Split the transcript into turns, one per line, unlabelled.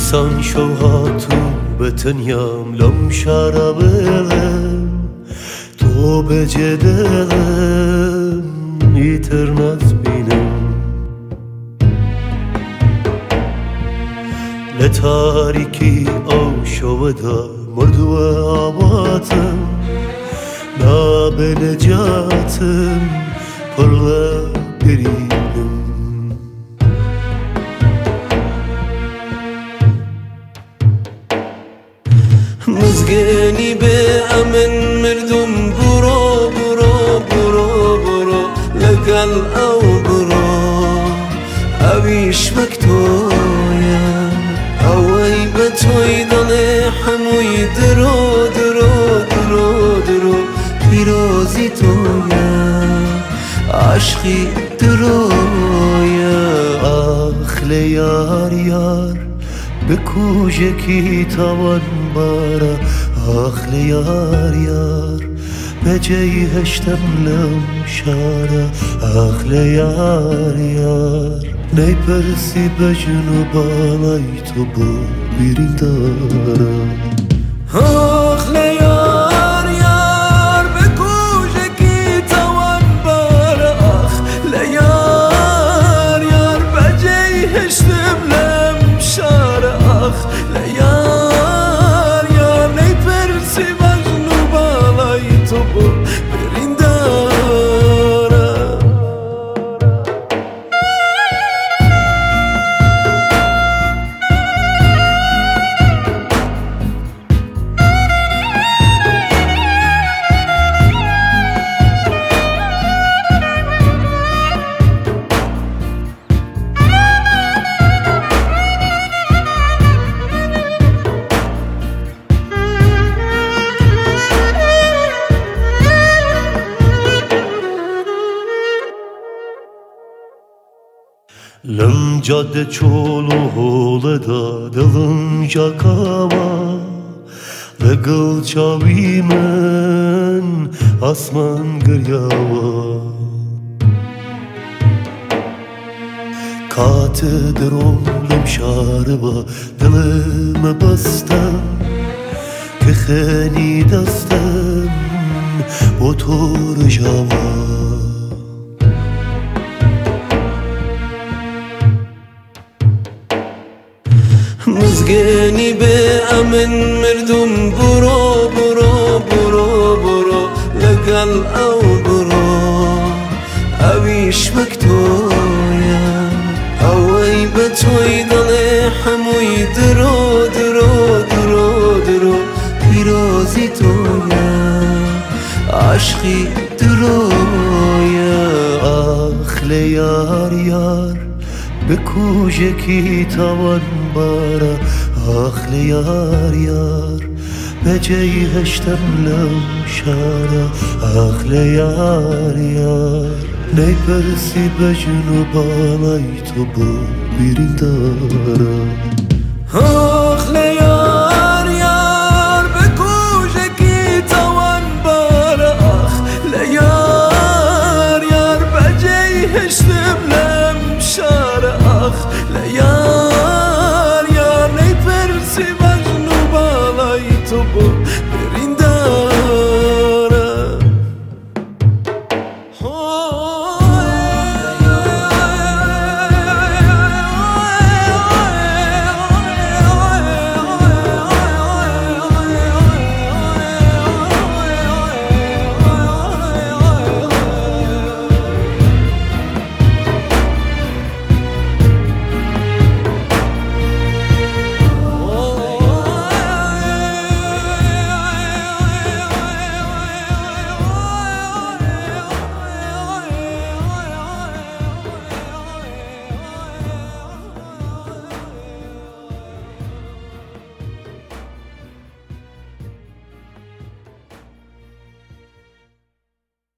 İnsan şovhatu betenyam lam şarabelem تو بجدلم ایترنت بینم لتاریکی آشودا مردو آباتم ناب نجاتم پرلا برینم مزگنی به امن مردم برو برو برو برو لقل او برو اویش مکتویا اوی بتوی دل حموی درو درو درو درو پیروزی تویا عشقی درویا آخل یار یار بکوژکی تاوان بارا آخل یار یار بجی هشتم لم شارا آخل یار یار نی پرسی بجنو بالای تو بو بیرین دارا آخل یار یار بکوژکی تاوان بارا آخل یار یار بجی هشتم لم شارا آخل یار یار نی پرسی بجنو بالای تو بو بیرین دارا لم جاده چولو هولدا دلم جاکاوا لگل چاوی من آسمان گریاوا کات درم لم شاربا دلم بستم که خیلی دستم با تو رجاوا مزگنی به امن مردم برو برو برو برو لقل او برو اویش مکتویا اوی بتوی دل حموی درو درو درو درو پیروزی تویا عشقی درویا آخل یار یار بکوژکی تاوان بارا آخل یار یار بجی هشتم لم شارا آخل یار یار نی پرسی بجنو بالای تو بو بیرین دارا